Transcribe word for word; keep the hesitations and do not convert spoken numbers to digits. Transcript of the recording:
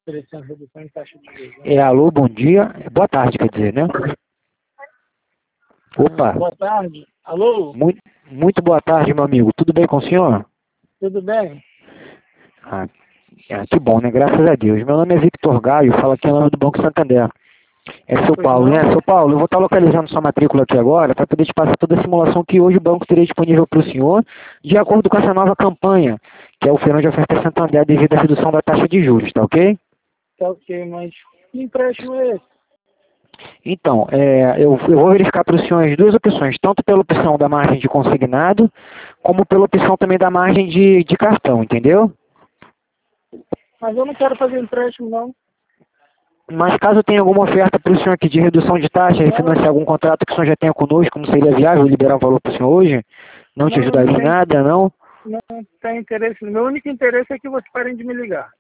oferecendo redução em taxa de juros. Né? É, alô, bom dia. Boa tarde, quer dizer, né? Opa. Boa tarde. Alô? Muito, muito boa tarde, meu amigo. Tudo bem com o senhor? Tudo bem? Ah, é, que bom, né? Graças a Deus. Meu nome é Victor Gaio, falo aqui em nome do Banco Santander. É seu Pois Paulo, não? né? Seu Paulo, eu vou estar localizando sua matrícula aqui agora para poder te passar toda a simulação que hoje o banco teria disponível para o senhor, de acordo com essa nova campanha, que é o Feirão de Oferta Santander devido à redução da taxa de juros, tá ok? Tá ok, mas que empréstimo é esse? Então, é, eu, eu vou verificar para o senhor as duas opções, tanto pela opção da margem de consignado, como pela opção também da margem de, de cartão, entendeu? Mas eu não quero fazer empréstimo, não. Mas caso tenha alguma oferta para o senhor aqui de redução de taxa, refinanciar algum contrato que o senhor já tenha conosco, como seria viável liberar o valor para o senhor hoje? Não te Não, ajudaria não em tem, nada, não? não tem interesse. Meu único interesse é que vocês parem de me ligar.